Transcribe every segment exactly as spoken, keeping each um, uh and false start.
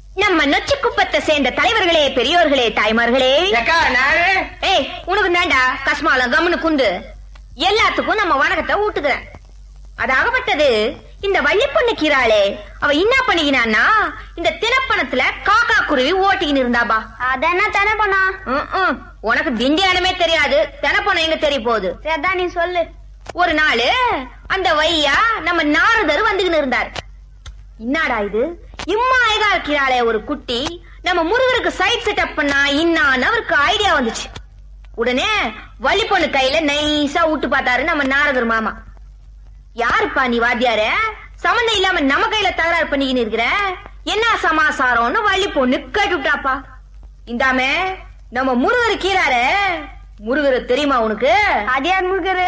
நம்ம நொச்சி குப்பத்தை சேர்ந்த தலைவர்களே, பெரியோர்களே, தாய்மார்களே, ஏய் உனக்கு தாண்டா கஸ்மாலம் கம்முனு குண்டு. எல்லாத்துக்கும் நம்ம வணக்கத்தை ஊட்டுக்கிறேன். அது ஆகப்பட்டது இந்த வள்ளி பொண்ணு கீராளே, அவ என்ன பண்ணிக்கினான்னா இந்த தினப்பணத்துல காக்கா குருவி ஓட்டிக்கின்னு இருந்தாபா. அத என்ன தினப்பணா? உனக்கு திண்டியானமே தெரியாது, தினப்பணம் எங்க தெரிய போகுது? சரிதான், நீ சொல்லு. ஒரு நாள் அந்த வையா நம்ம நாரதர் வந்துகின்னு இருந்தார். என்னடா இது இம்மா ஐகாக்கிறாளே ஒரு குட்டி, நம்ம முருகருக்கு சைட் செட்டப் பண்ணா இன்னான்னு அவருக்கு ஐடியா வந்துச்சு. உடனே வள்ளி பொண்ணு கையில நைஸா விட்டு பார்த்தாரு நம்ம நாரதர் மாமா. யாருப்பா நீ வாத்தியார, சம்பந்தம் இல்லாம நம்ம கையில தகராறு பண்ணிக்கின்னு இருக்கிற, என்ன சமாசாரம்னு வள்ளி பொண்ணு கேட்டுட்டாப்பா. இந்தாமே நம்ம முருகர் கீராரு, முருகர் தெரியுமா உனக்கு? அது யார் முருகரு?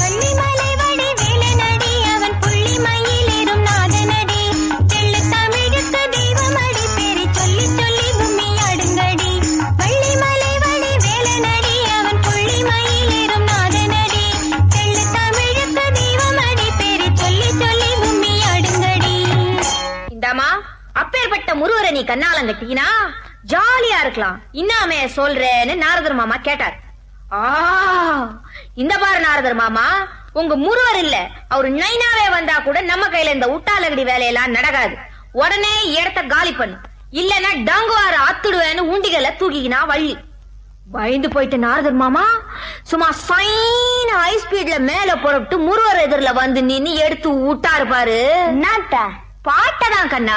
இந்தாமா அப்பேற்பட்ட முருகரை நீ கண்ணாலம் கட்டினா ஜாலியா இருக்கலாம், இன்னாமே சொல்றேன்னு நாரதர் மாமா கேட்டார். ஆ இந்த பாரு நாரதர் மாமா, உங்க முருவர் இல்ல அவரு நைனாவே வந்தா கூட நம்ம கையில இந்த உட்டாலகடி வேலையெல்லாம் நடக்காது. உடனே இடத்த காலி பண்ணு, இல்லன்னா டங்குவார அத்துடுவேன்னு உண்டிகளை தூக்கிக்கினா வள்ளி. பயந்து போயிட்டு நாரதர் மாமா சும்மா சைன் ஹை ஸ்பீட்ல மேல புறப்பட்டு முருவர் எதிரில வந்து நின்னு எடுத்து விட்டாரு பாரு. நாட்டா பாட்டதான் கண்ணா.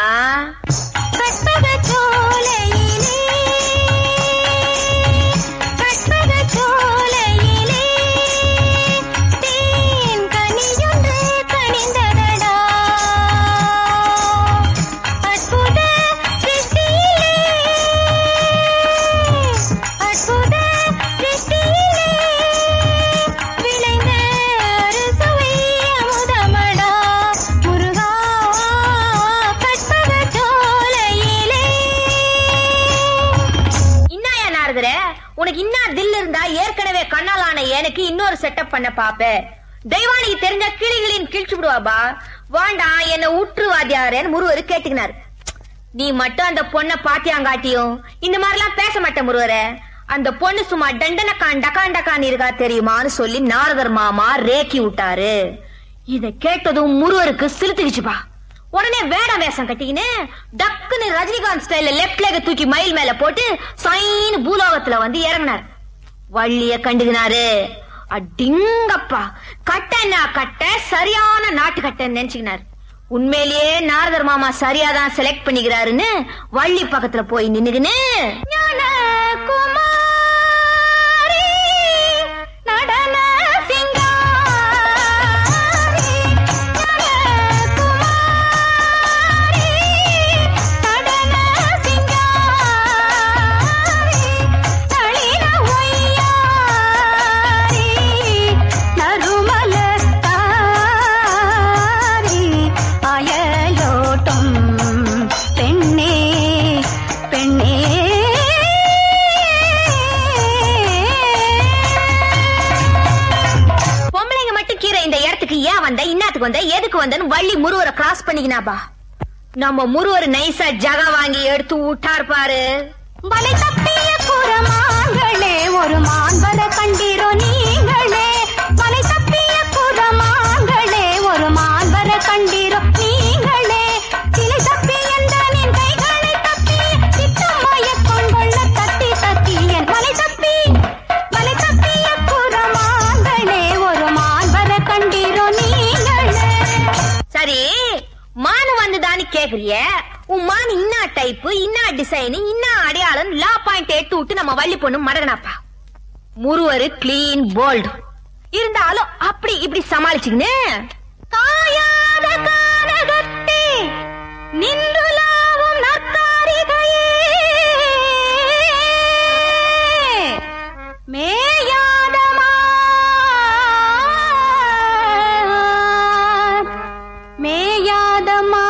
உனக்கு இன்னா தில் இருந்தா ஏற்கனவே கண்ணாலான எனக்கு இன்னொரு செட்டப் பண்ண பாப்ப. தெய்வானிக்கு தெரிஞ்ச கிளிகளின் கிழிச்சு விடுவாபா. வாண்டா என்ன உற்றுவாதியாரேன்னு முருவரு கேட்டுக்கினாரு. நீ மட்டும் அந்த பொண்ணை பாத்தியாங்காட்டியும் இந்த மாதிரி எல்லாம் பேச மாட்டேன் முருவர. அந்த பொண்ணு சும்மா டண்டனக்கான் டக்கான் டக்கான் இருக்கா தெரியுமான்னு சொல்லி நாரதர் மாமா ரேக்கி விட்டாரு. இத கேட்டதும் முருவருக்கு சிலுத்துக்குச்சுப்பா. உடனே வேட வேஷம் கட்டிக்கின்னு டக்குன்னு ரஜினிகாந்த் ஸ்டைல லெப்ட் லெக் தூக்கி மயில் மேல போட்டு சைன் பூலோகத்துல வந்து இறங்கினார். வள்ளிய கண்டுகினாரு. அடிங்கப்பா, கட்டன்னா கட்ட சரியான நாட்டு கட்டன்னு நினைச்சுக்கினார். உண்மையிலேயே நாரதர் மாமா சரியாதான் செலக்ட் பண்ணிக்கிறாருன்னு வள்ளி பக்கத்துல போய் நின்னுகின்னு எதுக்கு வந்தன்னு வள்ளி முருவரை கிராஸ் பண்ணிக்கினாபா. நம்ம முருவர் நைசா ஜகா வாங்கி எடுத்து விட்டார் பாரு. வலை தப்பிய புறமாங்களே ஒரு மான்வர கண்டீரோ நீங்களே. வலை தப்பிய புறமாங்களே ஒரு மான்வர கண்டீரோ நீங்களே. சிலை தப்பி எந்தனின் கைகளை தப்பி சித்தமாய கொண்கொள்ள தட்டி தட்டி என் வலை தப்பி வலை தப்பிய புறமாங்களே ஒரு மான்வர கண்டீரோ நீங்களே. சரி, மானு வந்துதான்னு கேக்குறிய, உன் மான் இன்னா டைப்பு, இன்னா டிசைன், இன்னா அடையாளம் லா பாயிண்ட் எடுத்து விட்டு நம்ம வள்ளி பொண்ணு மடகனாப்பா. முருவரு கிளீன் போல்டு இருந்தாலும் அப்படி இப்படி சமாளிச்சுக்கின்னு காயாத கானகத்தே நின்றுலாவும் நற்காரிகையே மேயாதமா மேயாதமா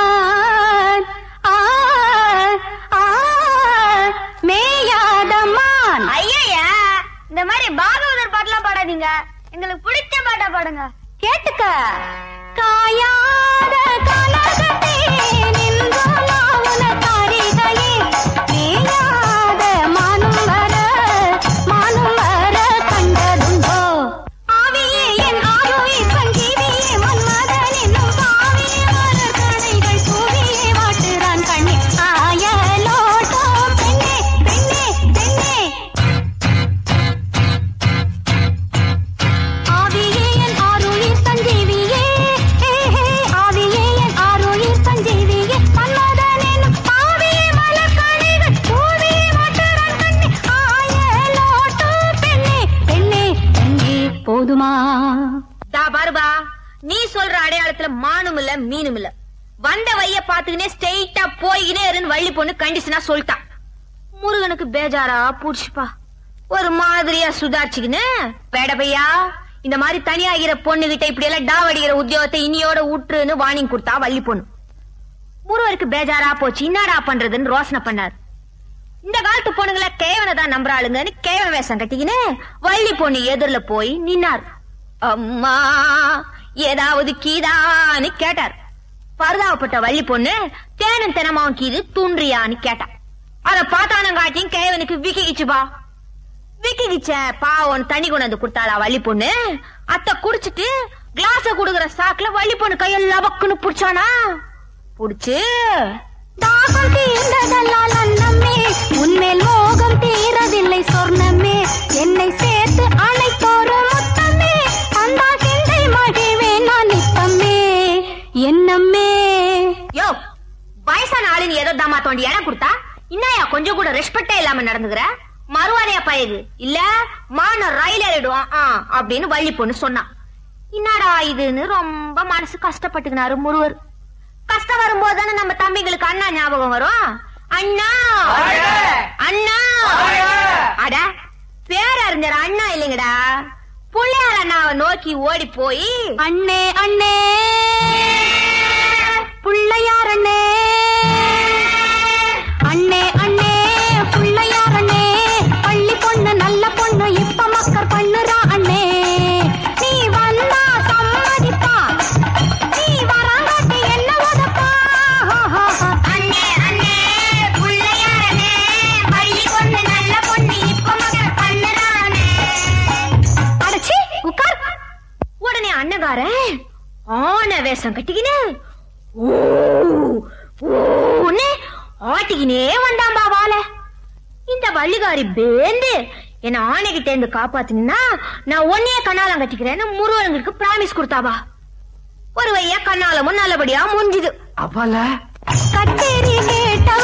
மேயாதமான். ஐயா, இந்த மாதிரி பாகவதர் பாட்டெல்லாம் பாடாதீங்க, எங்களுக்கு பிடிச்ச பாட்டா பாடுங்க. கேட்டுக்க. காயாத கனகத்தே நின்றுலாவும் நற்காரிகையே சொல்ற அடையாளத்துல மானும் இல்ல மீனும் இல்ல. வந்த வைய பாத்துக்கினே ஸ்ட்ரெயிட்டா போய்கினே இருன்னு வள்ளி பொண்ணு கண்டிஷனா சொல்லிட்டான். முருகனுக்கு பேஜாரா பூடிச்சுப்பா. ஒரு மாதிரியா சுதாரிச்சுக்கின்னு, பேடபையா இந்த மாதிரி தனியாகிற பொண்ணு கிட்ட இப்படி எல்லாம் டாவடிக்கிற உத்தியோகத்தை இனியோட ஊற்றுன்னு வார்னிங் கொடுத்தா வள்ளி பொண்ணு. முருகருக்கு பேஜாரா போச்சு. என்னடா பண்றதுன்னு ரோசனை பண்ணாரு. இந்த காலத்து பொண்ணுங்களை கேவனை தான் நம்புறாளுங்கன்னு கேவன வேஷம் கட்டிக்கின்னு வள்ளி பொண்ணு எதிரில போய் நின்னார். அம்மா ஏதாவது கீதான்னு கேட்டார். பரிதாபப்பட்ட வள்ளி பொண்ணு தேனும் தினமாவும் கீது தூன்றியான்னு கேட்டா. அத பார்த்தானங்காட்டியும் கேவனுக்கு விக்கிச்சுப்பா. விக்கிச்ச பாவம் தண்ணி கொண்டு வந்து கொடுத்தாளா வள்ளி பொண்ணு. அத்த குடிச்சிட்டு கிளாஸ குடுக்குற சாக்குல வள்ளி பொண்ணு கையெல்லாம் பக்குன்னு புடிச்சானா. புடிச்சு தாகம் தீர்ந்ததல்லால் அன்னமே, உன்மேல் மோகம் தீரதில்லை சொர்ணமே, என்னை சேர்த்து அழைத்தோரு முத்தமே, தந்தா சிந்தை மகிழ்வே நான் நித்தமே என்னமே. யோ வயசான ஆளுன்னு ஏதோ தாமா தோண்டி இடம் கொடுத்தா இன்னையா கொஞ்சம் கூட ரெஸ்பெக்டே இல்லாம நடந்துக்கிற? மறுவாதையா பயிரு இல்ல மான ரயில் ஏறிடுவான் அப்படின்னு வள்ளி பொண்ணு சொன்னான். என்னடா இதுன்னு ரொம்ப மனசு கஷ்டப்பட்டுக்கினாரு முருகர். கஷ்டம் வரும்போது தானே நம்ம தம்பிங்களுக்கு அண்ணா ஞாபகம் வரும். அண்ணா அண்ணா அட பேரறிஞர் அண்ணா இல்லைங்கடா, புள்ளையார் அண்ணாவை நோக்கி ஓடி போய் அண்ணே அண்ணே புள்ளையார் அண்ணே, அண்ணே அண்ணே புள்ளையார் அண்ணே, பள்ளி பொண்ணு நல்ல பொண்ணு இப்ப மக்கள் பண்ணுறா அண்ணே, நீ வந்தா சம்மதிப்பா, நீ வராங்காட்டி என்ன உதப்பா. அண்ணே அண்ணே புள்ளையார் அண்ணே, பள்ளி பொண்ணு நல்ல பொண்ணு இப்ப மக்கள் பண்ணுறா அண்ணே. அடச்சி உட்கார். உடனே அண்ணகாரன் ஆன வேஷம் கட்டிக்கினு ஆட்டிக்கினே வந்தாம்பா வாழ. இந்த வள்ளிகாரி பேந்து என்ன ஆணைகிட்ட இருந்து காப்பாத்தினா நான் ஒன்னே கண்ணாலம் கட்டிக்கிறேன்னு முருகனுக்கு பிராமிஸ் கொடுத்தாவா. ஒரு வையா கண்ணாலமும் நல்லபடியா முடிஞ்சுது. கட்டேரி கேட்ட